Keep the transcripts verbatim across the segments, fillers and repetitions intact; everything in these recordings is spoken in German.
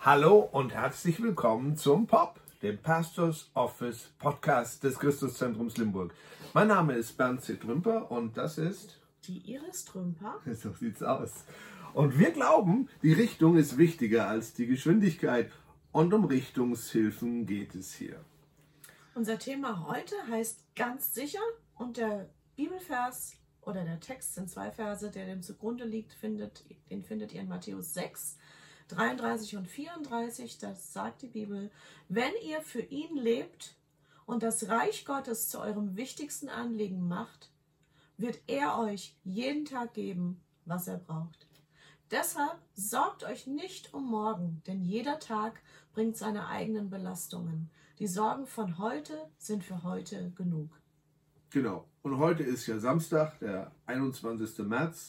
Hallo und herzlich willkommen zum P O P, dem Pastors Office Podcast des Christuszentrums Limburg. Mein Name ist Bernd C. Trümper und das ist die Iris Trümper. So sieht's aus. Und wir glauben, die Richtung ist wichtiger als die Geschwindigkeit und um Richtungshilfen geht es hier. Unser Thema heute heißt ganz sicher und der Bibelvers oder der Text sind zwei Verse, der dem zugrunde liegt, findet, den findet ihr in Matthäus sechs, dreiunddreißig und vierunddreißig. Das sagt die Bibel: Wenn ihr für ihn lebt und das Reich Gottes zu eurem wichtigsten Anliegen macht, wird er euch jeden Tag geben, was er braucht. Deshalb sorgt euch nicht um morgen, denn jeder Tag bringt seine eigenen Belastungen. Die Sorgen von heute sind für heute genug. Genau. Und heute ist ja Samstag, der einundzwanzigsten März.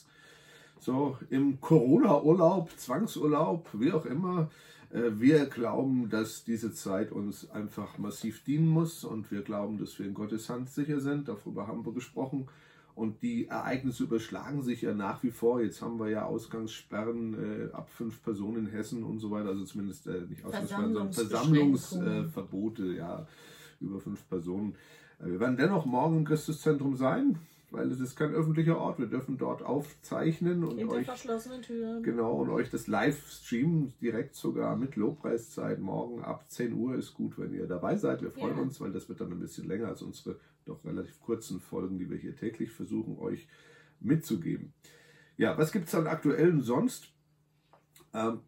So im Corona-Urlaub, Zwangsurlaub, wie auch immer. Wir glauben, dass diese Zeit uns einfach massiv dienen muss und wir glauben, dass wir in Gottes Hand sicher sind. Darüber haben wir gesprochen. Und die Ereignisse überschlagen sich ja nach wie vor. Jetzt haben wir ja Ausgangssperren äh, ab fünf Personen in Hessen und so weiter. Also zumindest äh, nicht Ausgangssperren, sondern Versammlungsverbote, äh, ja, über fünf Personen. Äh, wir werden dennoch morgen im Christuszentrum sein, weil es ist kein öffentlicher Ort. Wir dürfen dort aufzeichnen und hinter euch, verschlossenen Türen. Genau, und euch das live streamen, direkt sogar mit Lobpreiszeit. Morgen ab zehn Uhr ist gut, wenn ihr dabei seid. Wir freuen Ja. uns, weil das wird dann ein bisschen länger als unsere doch relativ kurzen Folgen, die wir hier täglich versuchen, euch mitzugeben. Ja, was gibt es dann aktuell sonst? Ähm,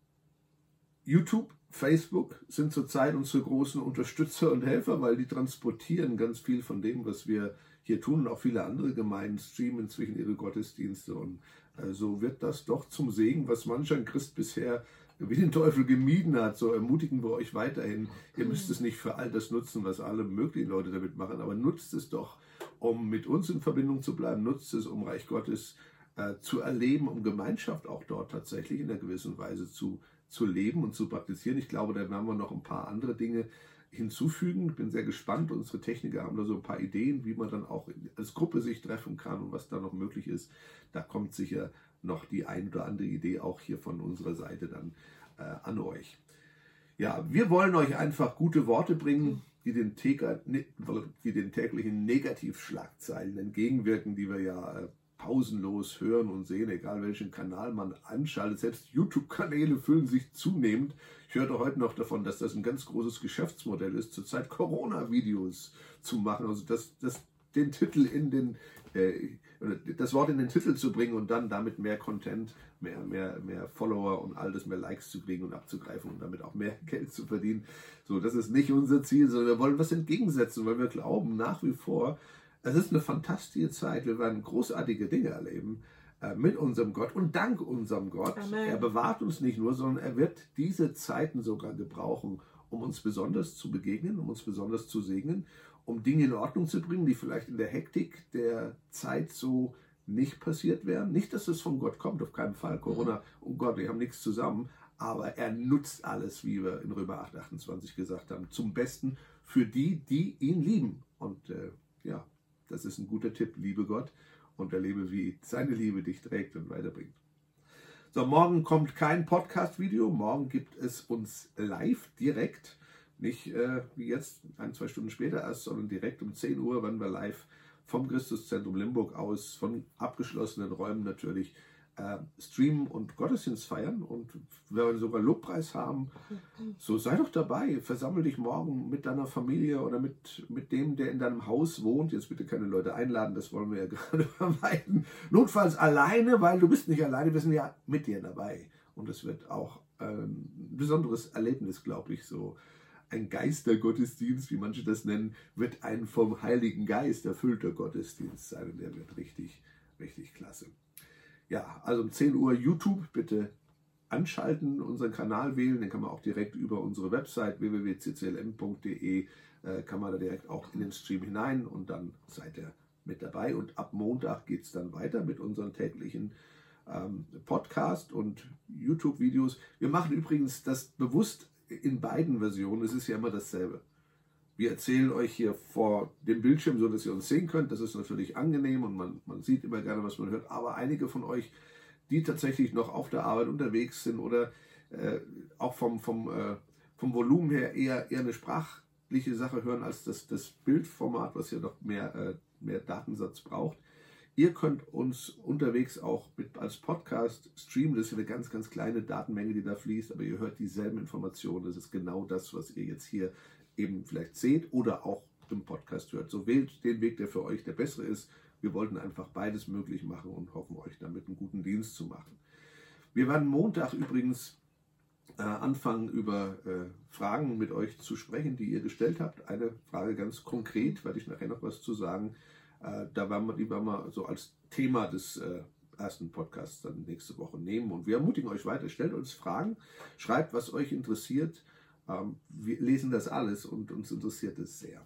YouTube, Facebook sind zurzeit unsere großen Unterstützer und Helfer, weil die transportieren ganz viel von dem, was wir hier tun. Und auch viele andere Gemeinden streamen inzwischen ihre Gottesdienste. Und äh, so wird das doch zum Segen, was manch ein Christ bisher wie den Teufel gemieden hat. So ermutigen wir euch weiterhin. Ihr müsst es nicht für all das nutzen, was alle möglichen Leute damit machen, aber nutzt es doch, um mit uns in Verbindung zu bleiben. Nutzt es, um Reich Gottes äh, zu erleben, um Gemeinschaft auch dort tatsächlich in einer gewissen Weise zu, zu leben und zu praktizieren. Ich glaube, da werden wir noch ein paar andere Dinge hinzufügen. Ich bin sehr gespannt. Unsere Techniker haben da so ein paar Ideen, wie man dann auch als Gruppe sich treffen kann und was da noch möglich ist. Da kommt sicher noch die ein oder andere Idee auch hier von unserer Seite dann äh, an euch. Ja, wir wollen euch einfach gute Worte bringen, die den, Täger, die den täglichen Negativschlagzeilen entgegenwirken, die wir ja äh, pausenlos hören und sehen, egal welchen Kanal man anschaltet. Selbst YouTube-Kanäle füllen sich zunehmend. Ich hörte heute noch davon, dass das ein ganz großes Geschäftsmodell ist, zurzeit Corona-Videos zu machen. Also das, das, den Titel in den, äh, das Wort in den Titel zu bringen und dann damit mehr Content, mehr, mehr, mehr Follower und all das, mehr Likes zu kriegen und abzugreifen und damit auch mehr Geld zu verdienen. So, das ist nicht unser Ziel, sondern wir wollen was entgegensetzen, weil wir glauben nach wie vor, es ist eine fantastische Zeit. Wir werden großartige Dinge erleben äh, mit unserem Gott und dank unserem Gott. Amen. Er bewahrt uns nicht nur, sondern er wird diese Zeiten sogar gebrauchen, um uns besonders zu begegnen, um uns besonders zu segnen, um Dinge in Ordnung zu bringen, die vielleicht in der Hektik der Zeit so nicht passiert wären. Nicht, dass es von Gott kommt, auf keinen Fall. Corona, oh Gott, wir haben nichts zusammen. Aber er nutzt alles, wie wir in Römer acht, achtundzwanzig gesagt haben, zum Besten für die, die ihn lieben. Und äh, ja, das ist ein guter Tipp. Liebe Gott und erlebe, wie seine Liebe dich trägt und weiterbringt. So, morgen kommt kein Podcast-Video. Morgen gibt es uns live direkt. Nicht äh, wie jetzt, ein, zwei Stunden später erst, sondern direkt um zehn Uhr werden wir live vom Christuszentrum Limburg aus, von abgeschlossenen Räumen natürlich, äh, streamen und Gottesdienst feiern. Und wenn wir sogar Lobpreis haben, so sei doch dabei. Versammel dich morgen mit deiner Familie oder mit, mit dem, der in deinem Haus wohnt. Jetzt bitte keine Leute einladen, das wollen wir ja gerade vermeiden. Notfalls alleine, weil du bist nicht alleine, wir sind ja mit dir dabei. Und es wird auch ein besonderes Erlebnis, glaube ich, so. Ein Geistergottesdienst, wie manche das nennen, wird ein vom Heiligen Geist erfüllter Gottesdienst sein. Und der wird richtig, richtig klasse. Ja, also um zehn Uhr YouTube bitte anschalten, unseren Kanal wählen. Den kann man auch direkt über unsere Website w w w punkt c c l m punkt d e äh, kann man da direkt auch in den Stream hinein und dann seid ihr mit dabei. Und ab Montag geht es dann weiter mit unseren täglichen ähm, Podcast und YouTube-Videos. Wir machen übrigens das bewusst in beiden Versionen. Es ist ja immer dasselbe. Wir erzählen euch hier vor dem Bildschirm, so dass ihr uns sehen könnt. Das ist natürlich angenehm und man, man sieht immer gerne, was man hört. Aber einige von euch, die tatsächlich noch auf der Arbeit unterwegs sind oder äh, auch vom, vom, äh, vom Volumen her eher, eher eine sprachliche Sache hören als das, das Bildformat, was ja doch mehr, äh, mehr Datensatz braucht. Ihr könnt uns unterwegs auch mit, als Podcast streamen. Das ist eine ganz, ganz kleine Datenmenge, die da fließt, aber ihr hört dieselben Informationen. Das ist genau das, was ihr jetzt hier eben vielleicht seht oder auch im Podcast hört. So wählt den Weg, der für euch der bessere ist. Wir wollten einfach beides möglich machen und hoffen, euch damit einen guten Dienst zu machen. Wir werden Montag übrigens äh, anfangen, über äh, Fragen mit euch zu sprechen, die ihr gestellt habt. Eine Frage ganz konkret, werde ich nachher noch was zu sagen. Äh, da werden wir, die werden wir so als Thema des äh, ersten Podcasts dann nächste Woche nehmen. Und wir ermutigen euch weiter. Stellt uns Fragen, schreibt, was euch interessiert. Ähm, wir lesen das alles und uns interessiert es sehr.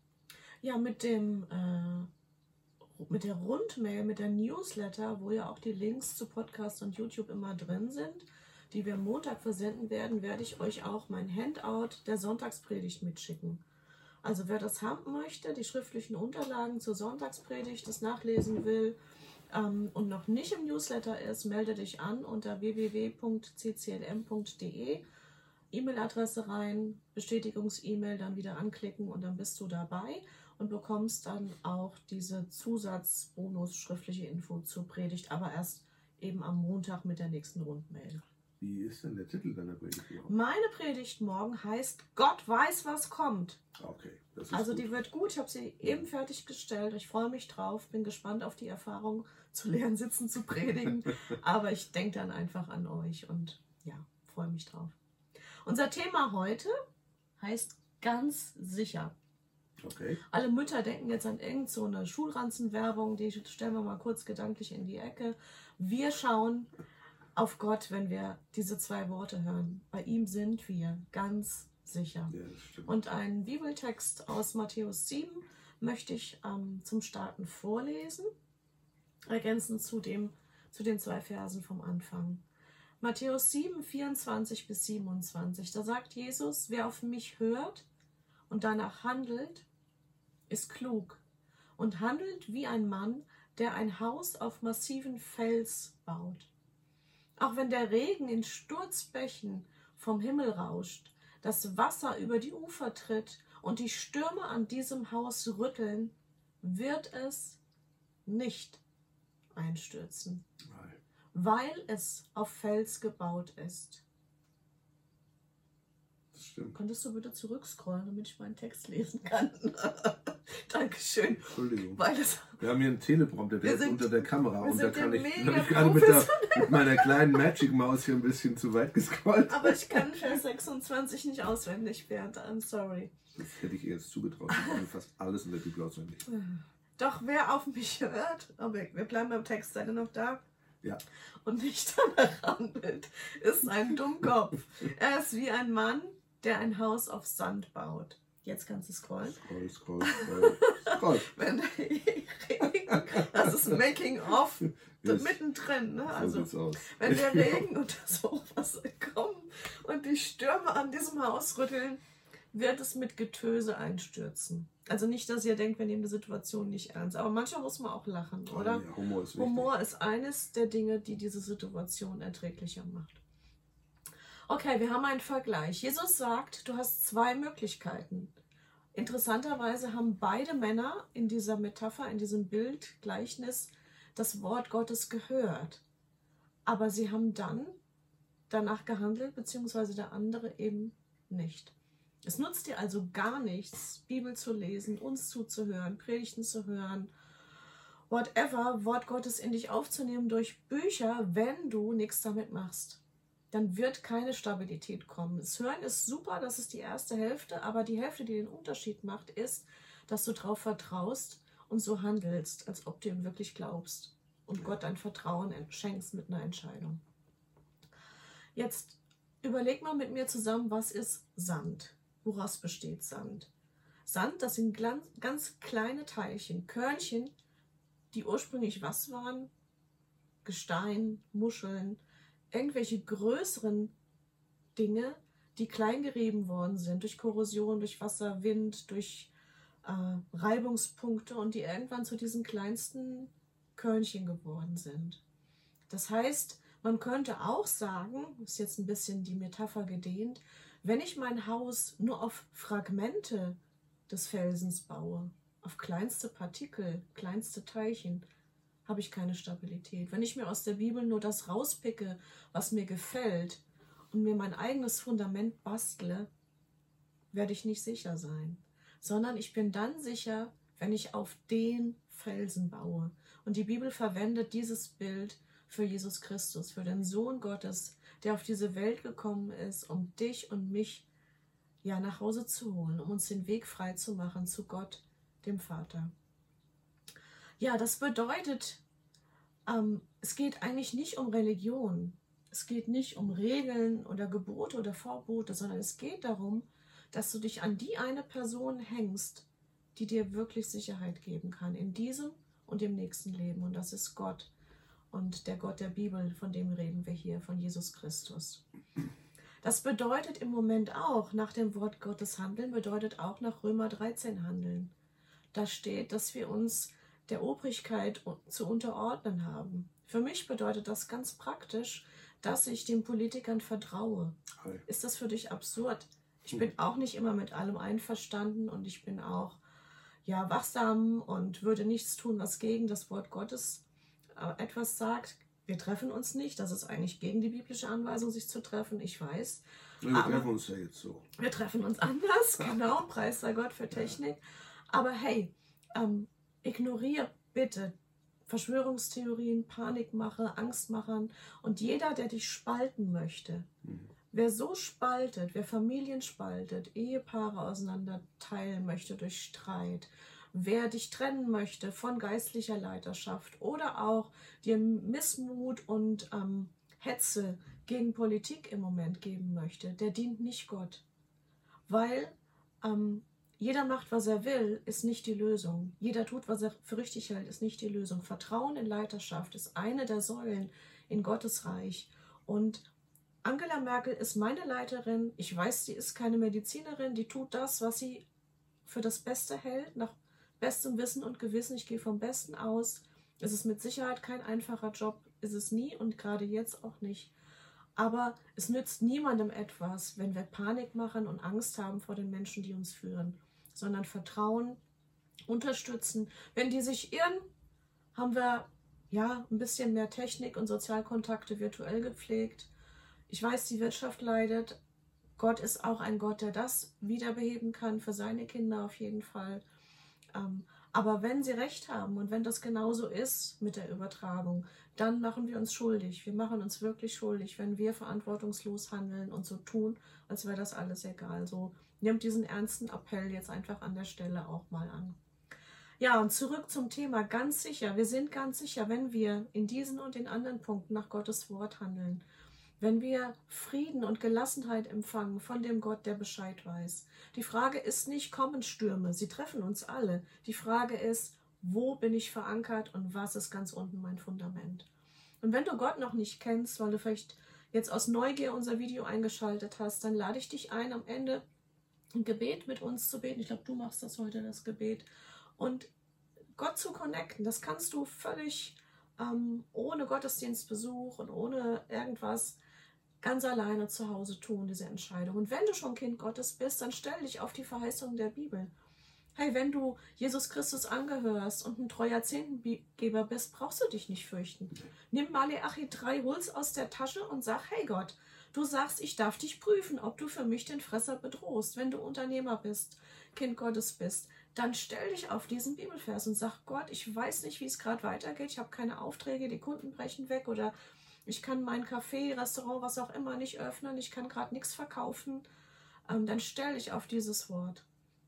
Ja, mit dem äh, mit der Rundmail, mit der Newsletter, wo ja auch die Links zu Podcast und YouTube immer drin sind, die wir Montag versenden werden, werde ich euch auch mein Handout der Sonntagspredigt mitschicken. Also wer das haben möchte, die schriftlichen Unterlagen zur Sonntagspredigt, das nachlesen will ähm, und noch nicht im Newsletter ist, melde dich an unter w w w punkt c c l m punkt d e. E-Mail-Adresse rein, Bestätigungs-E-Mail dann wieder anklicken und dann bist du dabei und bekommst dann auch diese Zusatzbonus schriftliche Info zur Predigt, aber erst eben am Montag mit der nächsten Rundmail. Wie ist denn der Titel deiner Predigt? Meine Predigt morgen heißt Gott weiß, was kommt. Okay, das ist also gut. Die wird gut, ich habe sie eben fertiggestellt, ich freue mich drauf, bin gespannt auf die Erfahrung, zu leeren Sitzen zu predigen, aber ich denke dann einfach an euch und ja, freue mich drauf. Unser Thema heute heißt ganz sicher. Okay. Alle Mütter denken jetzt an irgend so eine Schulranzenwerbung, die stellen wir mal kurz gedanklich in die Ecke. Wir schauen auf Gott, wenn wir diese zwei Worte hören. Bei ihm sind wir ganz sicher. Ja, das stimmt. Und einen Bibeltext aus Matthäus sieben möchte ich ähm, zum Starten vorlesen, ergänzend zu, dem, zu den zwei Versen vom Anfang. Matthäus sieben, vierundzwanzig bis siebenundzwanzig, da sagt Jesus, wer auf mich hört und danach handelt, ist klug und handelt wie ein Mann, der ein Haus auf massiven Fels baut. Auch wenn der Regen in Sturzbächen vom Himmel rauscht, das Wasser über die Ufer tritt und die Stürme an diesem Haus rütteln, wird es nicht einstürzen, weil es auf Fels gebaut ist. Das stimmt. Könntest du bitte zurückscrollen, damit ich meinen Text lesen kann? Dankeschön. Entschuldigung. Weil das, Wir haben hier einen Teleprompter, der Wir ist sind- unter der Kamera wir und da sind kann ja ich, mega hab ich gerade mit, der, mit meiner kleinen Magic Maus hier ein bisschen zu weit gescrollt. aber ich kann Vers sechsundzwanzig nicht auswendig, Bernd. I'm sorry. Das hätte ich ihr jetzt zugetraut. Ich kann fast alles in der Bibel auswendig. Doch wer auf mich hört, aber wir bleiben beim Text, seid ihr noch da? Ja. Und nicht danach handelt, ist ein Dummkopf. Er ist wie ein Mann, der ein Haus auf Sand baut. Jetzt kannst du scrollen. Scroll, scroll, scroll. scroll. Wenn der Regen, das ist ein Making-of Yes. mittendrin, ne? So Also sieht's aus. wenn der Regen und das Hochwasser kommen und die Stürme an diesem Haus rütteln, wird es mit Getöse einstürzen. Also nicht, dass ihr denkt, wir nehmen die Situation nicht ernst, aber manchmal muss man auch lachen, oder? Ja, Humor ist wichtig. Humor ist eines der Dinge, die diese Situation erträglicher macht. Okay, wir haben einen Vergleich. Jesus sagt, du hast zwei Möglichkeiten. Interessanterweise haben beide Männer in dieser Metapher, in diesem Bild, Gleichnis, das Wort Gottes gehört. Aber sie haben dann danach gehandelt, beziehungsweise der andere eben nicht. Es nutzt dir also gar nichts, Bibel zu lesen, uns zuzuhören, Predigten zu hören, whatever, Wort Gottes in dich aufzunehmen durch Bücher, wenn du nichts damit machst. Dann wird keine Stabilität kommen. Das Hören ist super, das ist die erste Hälfte, aber die Hälfte, die den Unterschied macht, ist, dass du darauf vertraust und so handelst, als ob du ihm wirklich glaubst und Gott dein Vertrauen schenkst mit einer Entscheidung. Jetzt überleg mal mit mir zusammen, was ist Sand? Woraus besteht Sand? Sand, das sind ganz kleine Teilchen, Körnchen, die ursprünglich was waren? Gestein, Muscheln, irgendwelche größeren Dinge, die klein gerieben worden sind durch Korrosion, durch Wasser, Wind, durch äh, Reibungspunkte und die irgendwann zu diesen kleinsten Körnchen geworden sind. Das heißt, Man könnte auch sagen, ist jetzt ein bisschen die Metapher gedehnt, wenn ich mein Haus nur auf Fragmente des Felsens baue, auf kleinste Partikel, kleinste Teilchen, habe ich keine Stabilität. Wenn ich mir aus der Bibel nur das rauspicke, was mir gefällt und mir mein eigenes Fundament bastle, werde ich nicht sicher sein, sondern ich bin dann sicher, wenn ich auf den Felsen baue. Und die Bibel verwendet dieses Bild für Jesus Christus, für den Sohn Gottes, der auf diese Welt gekommen ist, um dich und mich ja nach Hause zu holen, um uns den Weg frei zu machen zu Gott, dem Vater. Ja, das bedeutet, ähm, es geht eigentlich nicht um Religion. Es geht nicht um Regeln oder Gebote oder Verbote, sondern es geht darum, dass du dich an die eine Person hängst, die dir wirklich Sicherheit geben kann in diesem und im nächsten Leben. Und das ist Gott und der Gott der Bibel, von dem reden wir hier, von Jesus Christus. Das bedeutet im Moment auch, nach dem Wort Gottes handeln, bedeutet auch nach Römer dreizehn handeln. Da steht, dass wir uns der Obrigkeit zu unterordnen haben. Für mich bedeutet das ganz praktisch, dass ich den Politikern vertraue. Hi. Ist das für dich absurd? Ich bin auch nicht immer mit allem einverstanden und ich bin auch ja, wachsam und würde nichts tun, was gegen das Wort Gottes äh, etwas sagt. Wir treffen uns nicht. Das ist eigentlich gegen die biblische Anweisung, sich zu treffen. Ich weiß. Wir Aber treffen uns ja jetzt so. Wir treffen uns anders, genau. Preis sei Gott für Technik. Aber hey, ähm, ignoriere bitte Verschwörungstheorien, Panikmache, Angstmachern und jeder, der dich spalten möchte. Mhm. Wer so spaltet, wer Familien spaltet, Ehepaare auseinander teilen möchte durch Streit, wer dich trennen möchte von geistlicher Leiterschaft oder auch dir Missmut und ähm, Hetze gegen Politik im Moment geben möchte, der dient nicht Gott. Weil ähm, jeder macht, was er will, ist nicht die Lösung. Jeder tut, was er für richtig hält, ist nicht die Lösung. Vertrauen in Leiterschaft ist eine der Säulen in Gottes Reich. Und Angela Merkel ist meine Leiterin. Ich weiß, sie ist keine Medizinerin. Die tut das, was sie für das Beste hält, nach bestem Wissen und Gewissen. Ich gehe vom Besten aus. Es ist mit Sicherheit kein einfacher Job. Ist es nie und gerade jetzt auch nicht. Aber es nützt niemandem etwas, wenn wir Panik machen und Angst haben vor den Menschen, die uns führen, sondern Vertrauen, unterstützen. Wenn die sich irren, haben wir ja ein bisschen mehr Technik und Sozialkontakte virtuell gepflegt. Ich weiß, die Wirtschaft leidet. Gott ist auch ein Gott, der das wiederbeheben kann, für seine Kinder auf jeden Fall. Ähm, aber wenn sie recht haben und wenn das genauso ist mit der Übertragung, dann machen wir uns schuldig. Wir machen uns wirklich schuldig, wenn wir verantwortungslos handeln und so tun, als wäre das alles egal. So, nehmt diesen ernsten Appell jetzt einfach an der Stelle auch mal an. Ja, und zurück zum Thema. Ganz sicher, wir sind ganz sicher, wenn wir in diesen und den anderen Punkten nach Gottes Wort handeln, wenn wir Frieden und Gelassenheit empfangen von dem Gott, der Bescheid weiß. Die Frage ist nicht, kommen Stürme, sie treffen uns alle. Die Frage ist, wo bin ich verankert und was ist ganz unten mein Fundament? Und wenn du Gott noch nicht kennst, weil du vielleicht jetzt aus Neugier unser Video eingeschaltet hast, dann lade ich dich ein, am Ende ein Gebet mit uns zu beten. Ich glaube, du machst das heute, das Gebet. Und Gott zu connecten, das kannst du völlig ähm, ohne Gottesdienstbesuch und ohne irgendwas ganz alleine zu Hause tun, diese Entscheidung. Und wenn du schon Kind Gottes bist, dann stell dich auf die Verheißung der Bibel. Hey, wenn du Jesus Christus angehörst und ein treuer Zehntengeber bist, brauchst du dich nicht fürchten. Nimm Maleachi drei, hol's aus der Tasche und sag, hey Gott, du sagst, ich darf dich prüfen, ob du für mich den Fresser bedrohst. Wenn du Unternehmer bist, Kind Gottes bist, dann stell dich auf diesen Bibelvers und sag, Gott, ich weiß nicht, wie es gerade weitergeht, ich habe keine Aufträge, die Kunden brechen weg oder ich kann mein Café, Restaurant, was auch immer nicht öffnen, ich kann gerade nichts verkaufen, ähm, dann stell dich auf dieses Wort.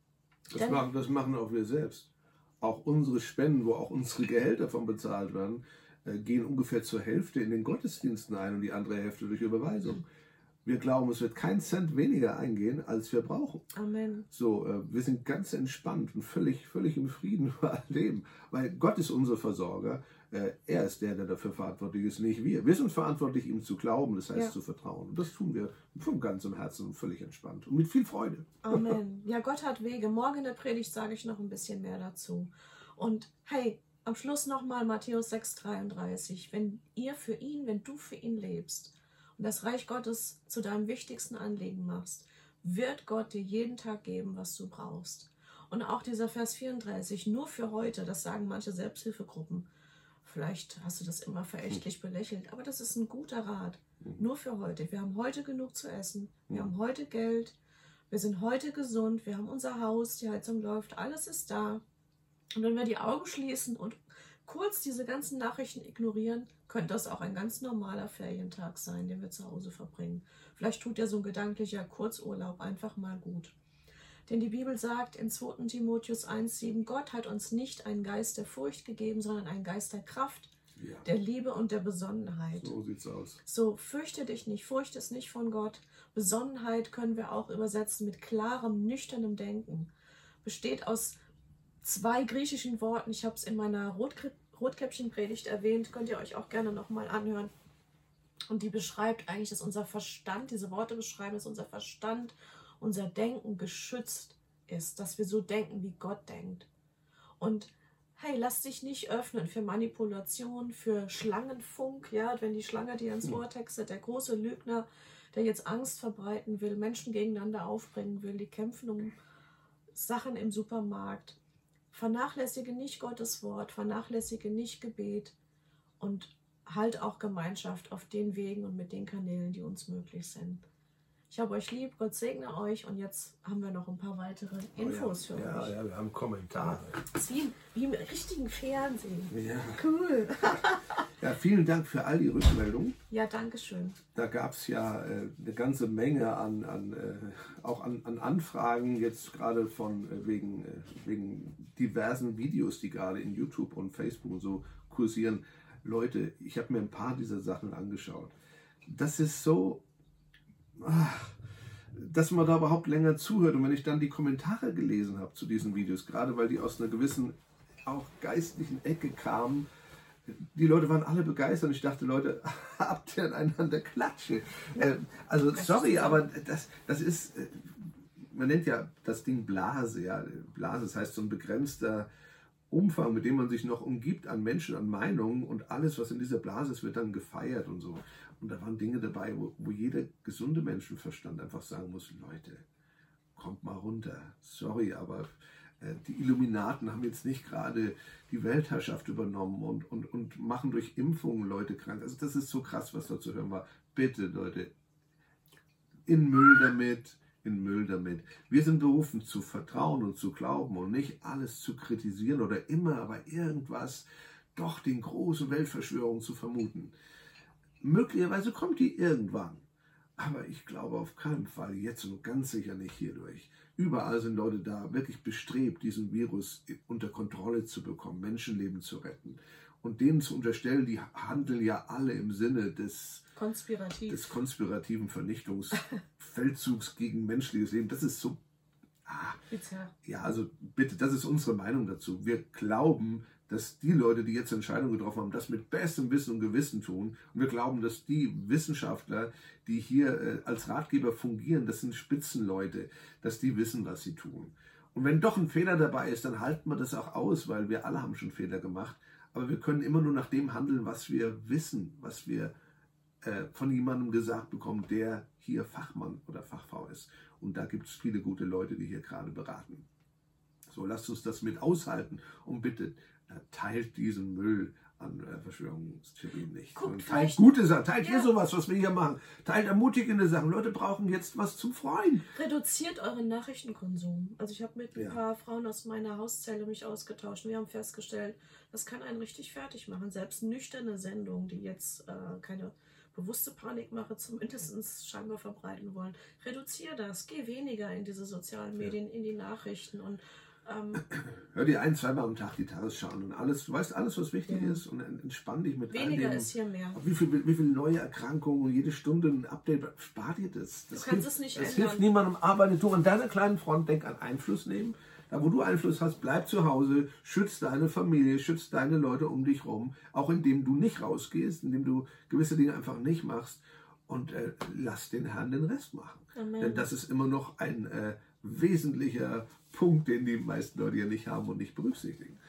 Das machen, das machen auch wir selbst. Auch unsere Spenden, wo auch unsere Gehälter von bezahlt werden, äh, gehen ungefähr zur Hälfte in den Gottesdiensten ein und die andere Hälfte durch Überweisung. Wir glauben, es wird kein Cent weniger eingehen, als wir brauchen. Amen. So, äh, wir sind ganz entspannt und völlig, völlig im Frieden über all dem, weil Gott ist unser Versorger. Äh, er ist der, der dafür verantwortlich ist, nicht wir. Wir sind verantwortlich, ihm zu glauben, das heißt Ja. zu vertrauen. Und das tun wir von ganzem Herzen und völlig entspannt und mit viel Freude. Amen. Ja, Gott hat Wege. Morgen in der Predigt sage ich noch ein bisschen mehr dazu. Und hey, am Schluss nochmal Matthäus sechs dreiunddreißig. Wenn ihr für ihn, wenn du für ihn lebst und das Reich Gottes zu deinem wichtigsten Anliegen machst, wird Gott dir jeden Tag geben, was du brauchst. Und auch dieser Vers vierunddreißig, nur für heute, das sagen manche Selbsthilfegruppen. Vielleicht hast du das immer verächtlich belächelt, aber das ist ein guter Rat. Nur für heute. Wir haben heute genug zu essen, wir haben heute Geld, wir sind heute gesund, wir haben unser Haus, die Heizung läuft, alles ist da. Und wenn wir die Augen schließen und kurz diese ganzen Nachrichten ignorieren, könnte das auch ein ganz normaler Ferientag sein, den wir zu Hause verbringen. Vielleicht tut ja so ein gedanklicher Kurzurlaub einfach mal gut. Denn die Bibel sagt in zweiter Timotheus eins sieben, Gott hat uns nicht einen Geist der Furcht gegeben, sondern einen Geist der Kraft, ja, der Liebe und der Besonnenheit. So sieht's aus. So, fürchte dich nicht, Furcht ist nicht von Gott. Besonnenheit können wir auch übersetzen mit klarem, nüchternem Denken. Besteht aus zwei griechischen Worten. Ich habe es in meiner Rotkrä- Rotkäppchen-Predigt erwähnt, könnt ihr euch auch gerne nochmal anhören. Und die beschreibt eigentlich, dass unser Verstand, diese Worte beschreiben, dass unser Verstand, unser Denken geschützt ist, dass wir so denken, wie Gott denkt. Und hey, lass dich nicht öffnen für Manipulation, für Schlangenfunk, ja, wenn die Schlange dir ins Ohr textet, der große Lügner, der jetzt Angst verbreiten will, Menschen gegeneinander aufbringen will, die kämpfen um Sachen im Supermarkt. Vernachlässige nicht Gottes Wort, vernachlässige nicht Gebet und halt auch Gemeinschaft auf den Wegen und mit den Kanälen, die uns möglich sind. Ich habe euch lieb, Gott segne euch und jetzt haben wir noch ein paar weitere Infos oh ja, für ja, euch. Ja, wir haben Kommentare. Wie, wie im richtigen Fernsehen. Ja. Cool. Ja, vielen Dank für all die Rückmeldungen. Ja, danke schön. Da gab es ja äh, eine ganze Menge an, an äh, auch an, an Anfragen, jetzt gerade von äh, wegen, äh, wegen diversen Videos, die gerade in YouTube und Facebook und so kursieren. Leute, ich habe mir ein paar dieser Sachen angeschaut. Das ist so, ach, dass man da überhaupt länger zuhört. Und wenn ich dann die Kommentare gelesen habe zu diesen Videos, gerade weil die aus einer gewissen, auch geistlichen Ecke kamen, die Leute waren alle begeistert und ich dachte, Leute, habt ihr aneinander Klatsche? Ja. Äh, also sorry, aber das, das ist, man nennt ja das Ding Blase, ja, Blase, das heißt so ein begrenzter Umfang, mit dem man sich noch umgibt an Menschen, an Meinungen und alles, was in dieser Blase ist, wird dann gefeiert und so. Und da waren Dinge dabei, wo, wo jeder gesunde Menschenverstand einfach sagen muss, Leute, kommt mal runter, sorry, aber die Illuminaten haben jetzt nicht gerade die Weltherrschaft übernommen und, und, und machen durch Impfungen Leute krank. Also das ist so krass, was da zu hören war. Bitte, Leute, in Müll damit, in Müll damit. Wir sind berufen zu vertrauen und zu glauben und nicht alles zu kritisieren oder immer aber irgendwas doch den großen Weltverschwörungen zu vermuten. Möglicherweise kommt die irgendwann. Aber ich glaube auf keinen Fall jetzt und ganz sicher nicht hierdurch. Überall sind Leute da wirklich bestrebt, diesen Virus unter Kontrolle zu bekommen, Menschenleben zu retten. Und denen zu unterstellen, die handeln ja alle im Sinne des, Konspirativ. des konspirativen Vernichtungsfeldzugs gegen menschliches Leben. Das ist so... Ah, ja, also bitte, das ist unsere Meinung dazu. Wir glauben, dass die Leute, die jetzt Entscheidungen getroffen haben, das mit bestem Wissen und Gewissen tun. Und wir glauben, dass die Wissenschaftler, die hier äh, als Ratgeber fungieren, das sind Spitzenleute, dass die wissen, was sie tun. Und wenn doch ein Fehler dabei ist, dann halten wir das auch aus, weil wir alle haben schon Fehler gemacht. Aber wir können immer nur nach dem handeln, was wir wissen, was wir äh, von jemandem gesagt bekommen, der hier Fachmann oder Fachfrau ist. Und da gibt es viele gute Leute, die hier gerade beraten. So, lasst uns das mit aushalten und bitte teilt diesen Müll an äh, Verschwörungstheorien nicht. Guckt, teilt gute Sachen, teilt ja. hier sowas, was wir hier machen. Teilt ermutigende Sachen. Leute brauchen jetzt was zum Freuen. Reduziert euren Nachrichtenkonsum. Also ich habe mit ein ja. paar Frauen aus meiner Hauszelle mich ausgetauscht. Wir haben festgestellt, das kann einen richtig fertig machen. Selbst nüchterne Sendungen, die jetzt äh, keine bewusste Panikmache zumindest scheinbar verbreiten wollen. Reduzier das. Geh weniger in diese sozialen Medien, ja. in die Nachrichten und Ähm, Hör dir ein, zweimal am Tag die Tagesschau und alles. Du weißt alles, was wichtig ja. ist und entspann dich mit weniger all dem. ist hier mehr. Wie viele wie viel neue Erkrankungen und jede Stunde ein Update. Spar dir das. Das du kannst hilft, es nicht das ändern. hilft niemandem. Arbeite du an deiner kleinen Front. Denk an Einfluss nehmen. Da, wo du Einfluss hast, bleib zu Hause. Schütz deine Familie, schütz deine Leute um dich rum. Auch indem du nicht rausgehst, indem du gewisse Dinge einfach nicht machst. Und äh, lass den Herrn den Rest machen. Amen. Denn das ist immer noch ein äh, wesentlicher Punkt, den die meisten Leute ja nicht haben und nicht berücksichtigen.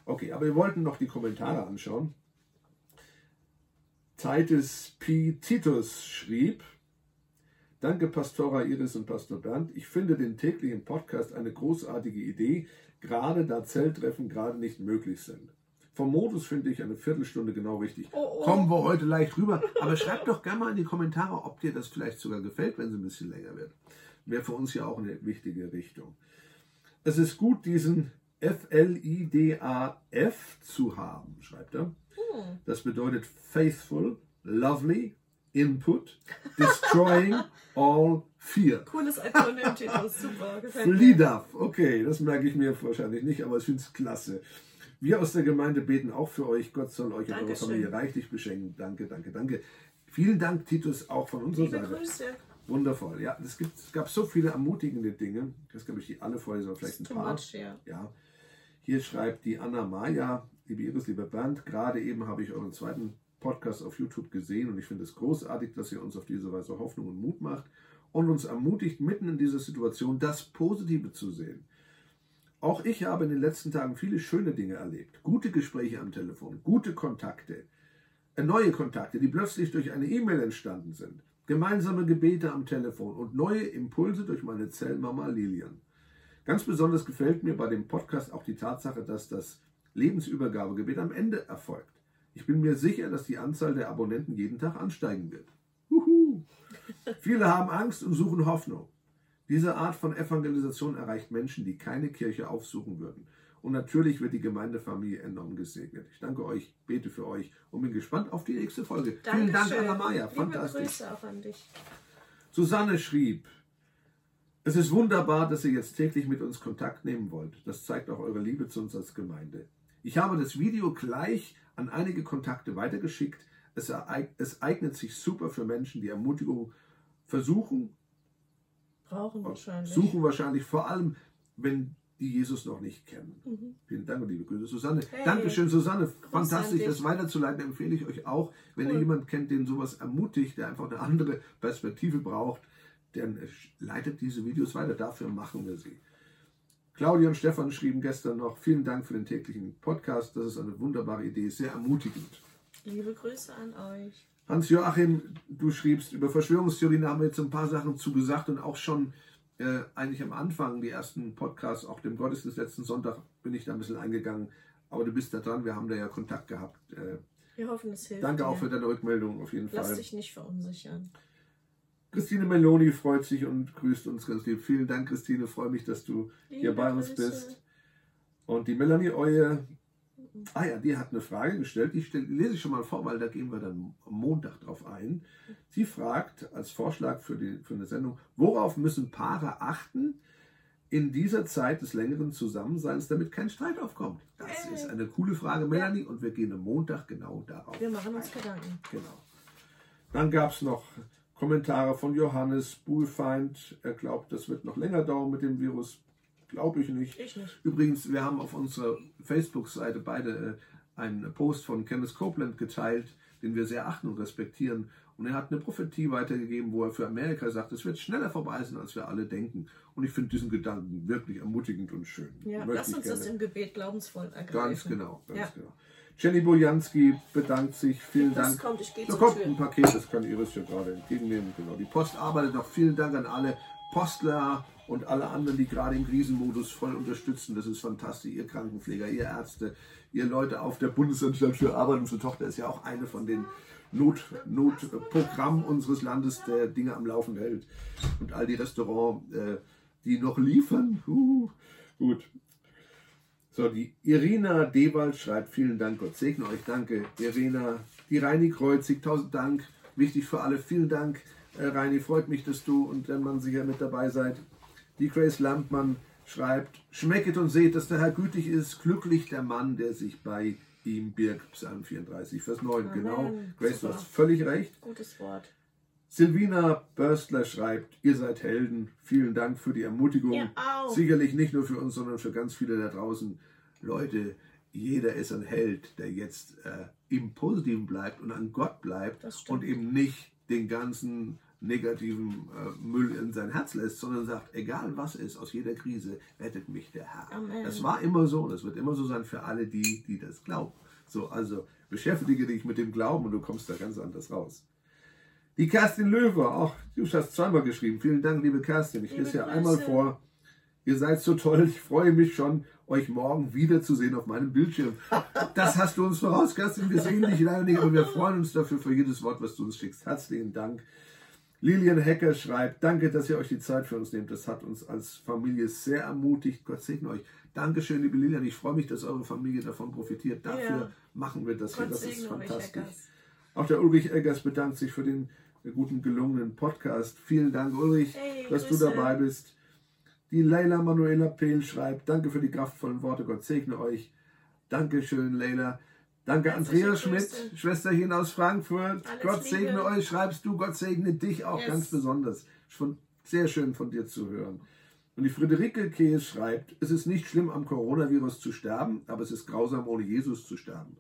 Okay, aber wir wollten noch die Kommentare anschauen. Titus P. Titus schrieb: Danke Pastora Iris und Pastor Bernd. Ich finde den täglichen Podcast eine großartige Idee, gerade da Zelttreffen gerade nicht möglich sind. Vom Modus finde ich eine Viertelstunde genau richtig. Oh, oh. Kommen wir heute leicht rüber. Aber schreibt doch gerne mal in die Kommentare, ob dir das vielleicht sogar gefällt, wenn sie ein bisschen länger wird. Wäre für uns ja auch eine wichtige Richtung. Es ist gut, diesen F L I D A F zu haben, schreibt er. Hm. Das bedeutet faithful, lovely, input, destroying all fear. Cooles Akronym, Titus, super. Gefällt mir. F L I D A F, okay, das merke ich mir wahrscheinlich nicht, aber ich finde es klasse. Wir aus der Gemeinde beten auch für euch. Gott soll euch und eure Familie reichlich beschenken. Danke, danke, danke. Vielen Dank, Titus, auch von unserer Liebe Seite. Grüße. Wundervoll. Ja, es, gibt, es gab so viele ermutigende Dinge. Das glaube ich die alle vorher, so vielleicht ein too paar. Much, yeah. Ja. Hier schreibt die Anna Maja, liebe Iris, lieber Bernd, gerade eben habe ich euren zweiten Podcast auf YouTube gesehen und ich finde es großartig, dass ihr uns auf diese Weise Hoffnung und Mut macht und uns ermutigt, mitten in dieser Situation das Positive zu sehen. Auch ich habe in den letzten Tagen viele schöne Dinge erlebt. Gute Gespräche am Telefon, gute Kontakte, neue Kontakte, die plötzlich durch eine E-Mail entstanden sind, gemeinsame Gebete am Telefon und neue Impulse durch meine Zellmama Lilian. Ganz besonders gefällt mir bei dem Podcast auch die Tatsache, dass das Lebensübergabegebet am Ende erfolgt. Ich bin mir sicher, dass die Anzahl der Abonnenten jeden Tag ansteigen wird. Juhu. Viele haben Angst und suchen Hoffnung. Diese Art von Evangelisation erreicht Menschen, die keine Kirche aufsuchen würden. Und natürlich wird die Gemeindefamilie enorm gesegnet. Ich danke euch, bete für euch und bin gespannt auf die nächste Folge. Dankeschön. Vielen Dank, Anna Maja. Fantastisch. Liebe Grüße auch an dich. Susanne schrieb: Es ist wunderbar, dass ihr jetzt täglich mit uns Kontakt nehmen wollt. Das zeigt auch eure Liebe zu uns als Gemeinde. Ich habe das Video gleich an einige Kontakte weitergeschickt. Es, es eignet sich super für Menschen, die Ermutigung versuchen, brauchen wahrscheinlich. Suchen wahrscheinlich, vor allem, wenn die Jesus noch nicht kennen. Mhm. Vielen Dank und liebe Grüße, Susanne. Hey. Dankeschön, Susanne. Fantastisch, das weiterzuleiten empfehle ich euch auch. Wenn cool. ihr jemanden kennt, den sowas ermutigt, der einfach eine andere Perspektive braucht, dann leitet diese Videos weiter. Dafür machen wir sie. Claudia und Stefan schrieben gestern noch: Vielen Dank für den täglichen Podcast. Das ist eine wunderbare Idee, sehr ermutigend. Liebe Grüße an euch. Hans-Joachim, du schriebst, über Verschwörungstheorien, da haben wir jetzt ein paar Sachen zugesagt und auch schon äh, eigentlich am Anfang, die ersten Podcasts, auch dem Gottesdienst letzten Sonntag, bin ich da ein bisschen eingegangen. Aber du bist da dran, wir haben da ja Kontakt gehabt. Äh, wir hoffen, es hilft Danke dir. auch für deine Rückmeldung, auf jeden Lass Fall. Lass dich nicht verunsichern. Christine Meloni freut sich und grüßt uns ganz lieb. Vielen Dank, Christine, freue mich, dass du Liebe hier bei uns Grüße. bist. Und die Melanie Eue, ah ja, die hat eine Frage gestellt, die, stell, die lese ich schon mal vor, weil da gehen wir dann am Montag drauf ein. Sie fragt als Vorschlag für, die, für eine Sendung: Worauf müssen Paare achten in dieser Zeit des längeren Zusammenseins, damit kein Streit aufkommt? Das hey. ist eine coole Frage, Melanie, ja. Und wir gehen am Montag genau darauf Wir machen uns ein. Gedanken. Genau. Dann gab es noch Kommentare von Johannes Buhlfeind. Er glaubt, das wird noch länger dauern mit dem Virus. Glaube ich nicht. Ich nicht. Übrigens, wir haben auf unserer Facebook-Seite beide äh, einen Post von Kenneth Copeland geteilt, den wir sehr achten und respektieren. Und er hat eine Prophetie weitergegeben, wo er für Amerika sagt, es wird schneller vorbei sein, als wir alle denken. Und ich finde diesen Gedanken wirklich ermutigend und schön. Ja, lass uns das im Gebet glaubensvoll ergreifen. Ganz genau, ganz ja. genau. Jenny Bojanski bedankt sich. Vielen das Dank. Kommt, ich gehe da zur kommt Tür. ein Paket, das kann Iris ja gerade entgegennehmen. Genau. Die Post arbeitet noch. Vielen Dank an alle Postler und alle anderen, die gerade im Krisenmodus voll unterstützen. Das ist fantastisch. Ihr Krankenpfleger, ihr Ärzte, ihr Leute auf der Bundesanstalt für Arbeit. Unsere Tochter ist ja auch eine von den Not, Notprogrammen unseres Landes, der Dinge am Laufen hält. Und all die Restaurants, äh, die noch liefern. Uh, gut. So, die Irina Dewald schreibt: Vielen Dank, Gott segne euch. Danke, Irina. Die Reini Kreuzig, tausend Dank. Wichtig für alle. Vielen Dank, äh, Reini. Freut mich, dass du und der Mann sicher mit dabei seid. Die Grace Lampmann schreibt: Schmecket und seht, dass der Herr gütig ist. Glücklich der Mann, der sich bei ihm birgt. Psalm vierunddreißig, Vers neun. Amen. Genau. Grace, super. Du hast völlig recht. Gutes Wort. Silvina Börstler schreibt: Ihr seid Helden. Vielen Dank für die Ermutigung. Ja, auch. Sicherlich nicht nur für uns, sondern für ganz viele da draußen. Leute, jeder ist ein Held, der jetzt äh, im Positiven bleibt und an Gott bleibt und eben nicht den ganzen negativen äh, Müll in sein Herz lässt, sondern sagt, egal was ist, aus jeder Krise rettet mich der Herr. Amen. Das war immer so und das wird immer so sein für alle, die, die das glauben. So, also beschäftige dich mit dem Glauben und du kommst da ganz anders raus. Die Kerstin Löwe, auch du hast zweimal geschrieben. Vielen Dank, liebe Kerstin. Ich Liebe lese ja Grüße. einmal vor. Ihr seid so toll. Ich freue mich schon, euch morgen wiederzusehen auf meinem Bildschirm. Das hast du uns voraus, Kerstin. Wir sehen dich leider nicht, aber wir freuen uns dafür für jedes Wort, was du uns schickst. Herzlichen Dank. Lilian Hecker schreibt, danke, dass ihr euch die Zeit für uns nehmt. Das hat uns als Familie sehr ermutigt. Gott segne euch. Dankeschön, liebe Lilian. Ich freue mich, dass eure Familie davon profitiert. Dafür Ja. machen wir das hier. Gott Das ist segne euch, fantastisch. Eckers. Auch der Ulrich Eggers bedankt sich für den guten, gelungenen Podcast. Vielen Dank, Ulrich, Hey, dass Grüße. du dabei bist. Die Leila Manuela Pehl schreibt, danke für die kraftvollen Worte. Gott segne euch. Dankeschön, Leila. Danke, Herzliche Andrea Schmidt, Grüße. Schwesterchen aus Frankfurt. Alles Gott Liebe. segne euch, schreibst du. Gott segne dich auch Yes. ganz besonders. Schon sehr schön von dir zu hören. Und die Friederike Kees schreibt, es ist nicht schlimm, am Coronavirus zu sterben, aber es ist grausam, ohne Jesus zu sterben.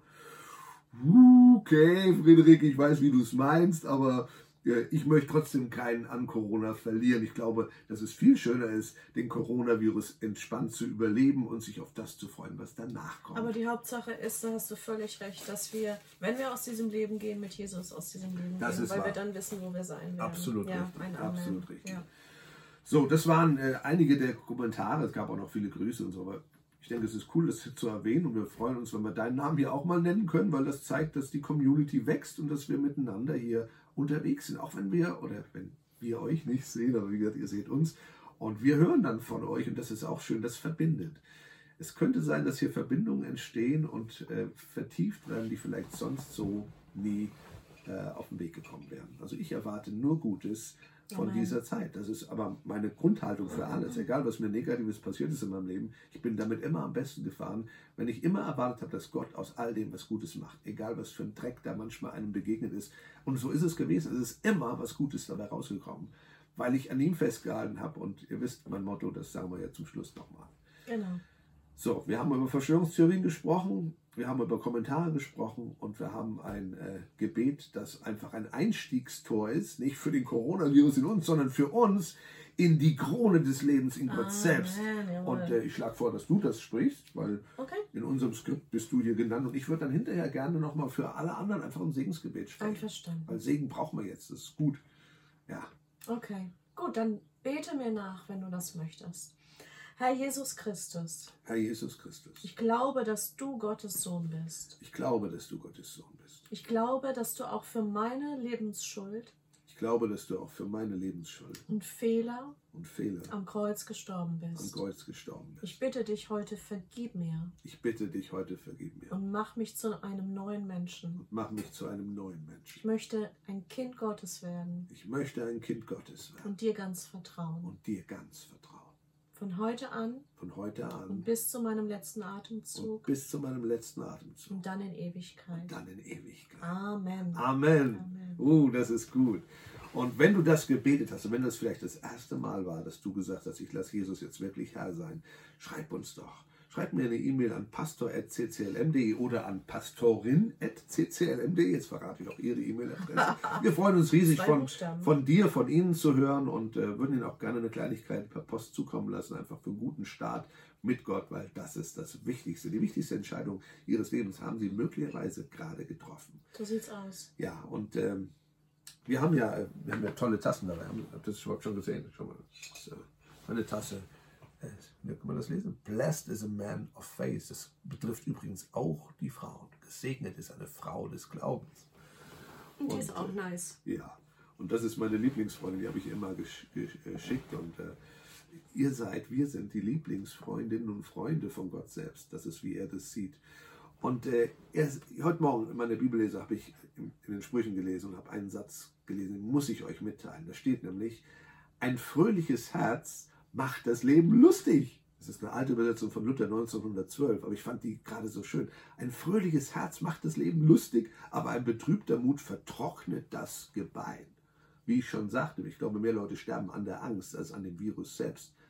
Okay, Friederike, ich weiß, wie du es meinst, aber äh, ich möchte trotzdem keinen an Corona verlieren. Ich glaube, dass es viel schöner ist, den Coronavirus entspannt zu überleben und sich auf das zu freuen, was danach kommt. Aber die Hauptsache ist, da hast du völlig recht, dass wir, wenn wir aus diesem Leben gehen, mit Jesus aus diesem Leben Das gehen, ist weil wahr. wir dann wissen, wo wir sein werden. Absolut ja, richtig, Ein Amen. absolut richtig. Ja. So, das waren äh, einige der Kommentare. Es gab auch noch viele Grüße und so, aber ich denke, es ist cool, das hier zu erwähnen und wir freuen uns, wenn wir deinen Namen hier auch mal nennen können, weil das zeigt, dass die Community wächst und dass wir miteinander hier unterwegs sind, auch wenn wir, oder wenn wir euch nicht sehen, aber wie gesagt, ihr seht uns und wir hören dann von euch und das ist auch schön, das verbindet. Es könnte sein, dass hier Verbindungen entstehen und äh, vertieft werden, die vielleicht sonst so nie äh, auf den Weg gekommen wären. Also ich erwarte nur Gutes von Amen. dieser Zeit. Das ist aber meine Grundhaltung für alles. Egal, was mir Negatives passiert ist in meinem Leben, ich bin damit immer am besten gefahren, wenn ich immer erwartet habe, dass Gott aus all dem was Gutes macht. Egal, was für ein Dreck da manchmal einem begegnet ist. Und so ist es gewesen. Es ist immer was Gutes dabei rausgekommen, weil ich an ihm festgehalten habe. Und ihr wisst mein Motto, das sagen wir ja zum Schluss nochmal. Genau. So, wir haben über Verschwörungstheorien gesprochen, wir haben über Kommentare gesprochen und wir haben ein äh, Gebet, das einfach ein Einstiegstor ist, nicht für den Coronavirus in uns, sondern für uns in die Krone des Lebens in Gott Amen, selbst. jawohl. Und äh, ich schlage vor, dass du das sprichst, weil Okay. in unserem Skript bist du hier genannt und ich würde dann hinterher gerne nochmal für alle anderen einfach ein Segensgebet sprechen. Einverstanden. Weil Segen brauchen wir jetzt, das ist gut. Ja, Okay. Gut, dann bete mir nach, wenn du das möchtest. Herr Jesus Christus, Herr Jesus Christus, ich glaube, dass du Gottes Sohn bist. ich glaube, dass du Gottes Sohn bist. Ich glaube, dass du auch für meine Lebensschuld Ich glaube, dass du auch für meine Lebensschuld und Fehler und Fehler am Kreuz gestorben am bist. Kreuz gestorben bist. Ich bitte dich heute, vergib mir Ich bitte dich heute, vergib mir und mach mich zu einem neuen Menschen. und mach mich zu einem neuen Ich Menschen. möchte ein Kind Gottes werden Ich möchte ein Kind Gottes werden und dir ganz vertrauen. und dir ganz vertrauen. Von heute an Von heute und an bis zu meinem letzten und Atemzug bis zu meinem letzten Atemzug. und dann in Ewigkeit. Und dann in Ewigkeit. Amen. Amen. Amen. Uh, das ist gut. Und wenn du das gebetet hast und wenn das vielleicht das erste Mal war, dass du gesagt hast, ich lasse Jesus jetzt wirklich Herr sein, schreib uns doch. Schreib mir eine E-Mail an pastor at c c l m punkt d e oder an pastorin at c c l m punkt d e. Jetzt verrate ich auch Ihre E-Mail-Adresse. Wir freuen uns riesig Zwei von, Buchstaben. von dir, von Ihnen zu hören und äh, würden Ihnen auch gerne eine Kleinigkeit per Post zukommen lassen, einfach für einen guten Start mit Gott, weil das ist das Wichtigste. Die wichtigste Entscheidung Ihres Lebens haben Sie möglicherweise gerade getroffen. So sieht's aus. Ja, und ähm, wir haben ja, äh, wir haben ja tolle Tassen dabei. Haben, habt ihr das überhaupt schon gesehen? Schau mal, das ist äh, eine Tasse. Äh, Kann man das lesen? Blessed is a man of faith. Das betrifft übrigens auch die Frauen. Gesegnet ist eine Frau des Glaubens. Und die ist Und, auch äh, nice. Ja, und das ist meine Lieblingsfreundin, die habe ich immer gesch gesch geschickt. Und äh, ihr seid, wir sind die Lieblingsfreundinnen und Freunde von Gott selbst. Das ist, wie er das sieht. Und äh, er, heute Morgen in meiner Bibellese habe ich in, in den Sprüchen gelesen und habe einen Satz gelesen, den muss ich euch mitteilen. Da steht nämlich, ein fröhliches Herz macht das Leben lustig. Das ist eine alte Übersetzung von Luther neunzehnhundertzwölf, aber ich fand die gerade so schön. Ein fröhliches Herz macht das Leben lustig, aber ein betrübter Mut vertrocknet das Gebein. Wie ich schon sagte, ich glaube, mehr Leute sterben an der Angst als an dem Virus selbst,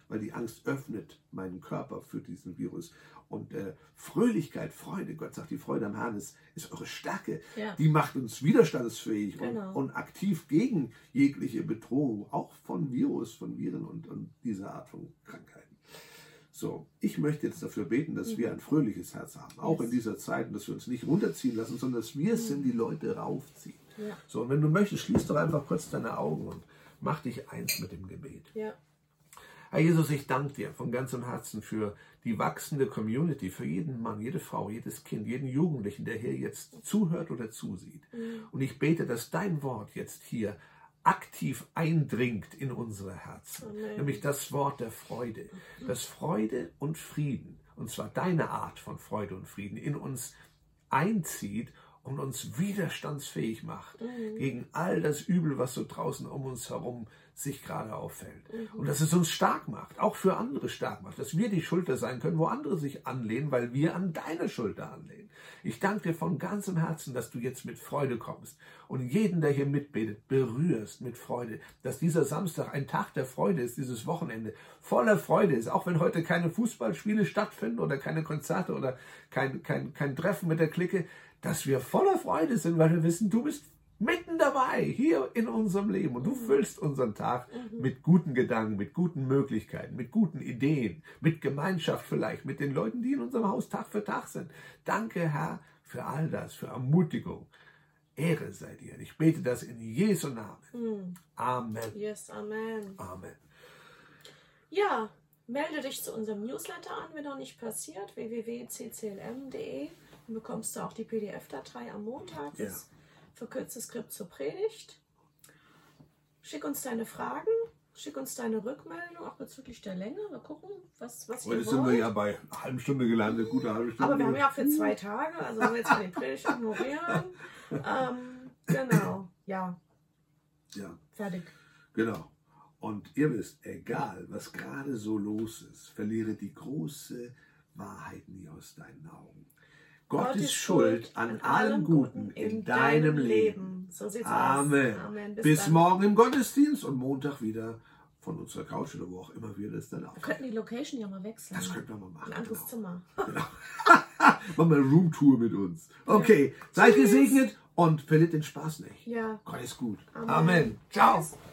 weil die Angst öffnet meinen Körper für diesen Virus. Und äh, Fröhlichkeit, Freude, Gott sagt, die Freude am Herrn ist, ist eure Stärke. Ja. Die macht uns widerstandsfähig Genau. und, und aktiv gegen jegliche Bedrohung, auch von Virus, von Viren und, und dieser Art von Krankheiten. So, ich möchte jetzt dafür beten, dass mhm. wir ein fröhliches Herz haben, auch yes. in dieser Zeit, und dass wir uns nicht runterziehen lassen, sondern dass wir es mhm. sind, die Leute raufziehen. Ja. So, und wenn du möchtest, schließ doch einfach kurz deine Augen und mach dich eins mit dem Gebet. Ja. Herr Jesus, ich danke dir von ganzem Herzen für die wachsende Community, für jeden Mann, jede Frau, jedes Kind, jeden Jugendlichen, der hier jetzt zuhört oder zusieht. Mhm. Und ich bete, dass dein Wort jetzt hier aktiv eindringt in unsere Herzen. Amen. Nämlich das Wort der Freude. Mhm. Dass Freude und Frieden, und zwar deine Art von Freude und Frieden, in uns einzieht und uns widerstandsfähig macht mhm. gegen all das Übel, was so draußen um uns herum sich gerade auffällt. Mhm. Und dass es uns stark macht, auch für andere stark macht, dass wir die Schulter sein können, wo andere sich anlehnen, weil wir an deine Schulter anlehnen. Ich danke dir von ganzem Herzen, dass du jetzt mit Freude kommst und jeden, der hier mitbetet, berührst mit Freude, dass dieser Samstag ein Tag der Freude ist, dieses Wochenende voller Freude ist, auch wenn heute keine Fußballspiele stattfinden oder keine Konzerte oder kein, kein, kein Treffen mit der Clique, dass wir voller Freude sind, weil wir wissen, du bist mitten dabei, hier in unserem Leben. Und du füllst unseren Tag mhm. mit guten Gedanken, mit guten Möglichkeiten, mit guten Ideen, mit Gemeinschaft vielleicht, mit den Leuten, die in unserem Haus Tag für Tag sind. Danke, Herr, für all das, für Ermutigung. Ehre sei dir. Ich bete das in Jesu Namen. Mhm. Amen. Yes, Amen. Amen. Ja, melde dich zu unserem Newsletter an, wenn noch nicht passiert, w w w punkt c c l m punkt d e. Dann bekommst du auch die P D F-Datei am Montag. Ja. Das verkürzte Skript zur Predigt. Schick uns deine Fragen, schick uns deine Rückmeldung, auch bezüglich der Länge. Mal gucken, was, was ihr Heute wollt. sind wir ja bei einer halben Stunde gelandet, gute halbe Stunde. Aber wir haben ja auch für zwei Tage, also wenn wir jetzt mal die Predigt ignorieren. Ähm, genau, ja. Ja. Fertig. Genau. Und ihr wisst, egal was gerade so los ist, verliere die große Wahrheit nie aus deinen Augen. Gott, Gott ist schuld an allem Guten in deinem Leben. So sieht's Amen. aus. Amen. Bis, Bis dann. morgen im Gottesdienst und Montag wieder von unserer Couch oder wo auch immer wir das dann auch. Wir könnten die Location ja mal wechseln. Das könnten wir mal machen. Ein anderes genau. Zimmer. Genau. Machen wir eine Roomtour mit uns. Okay, ja. Seid gesegnet und verliert den Spaß nicht. Ja. Gott ist gut. Amen. Amen. Ciao. Tschüss.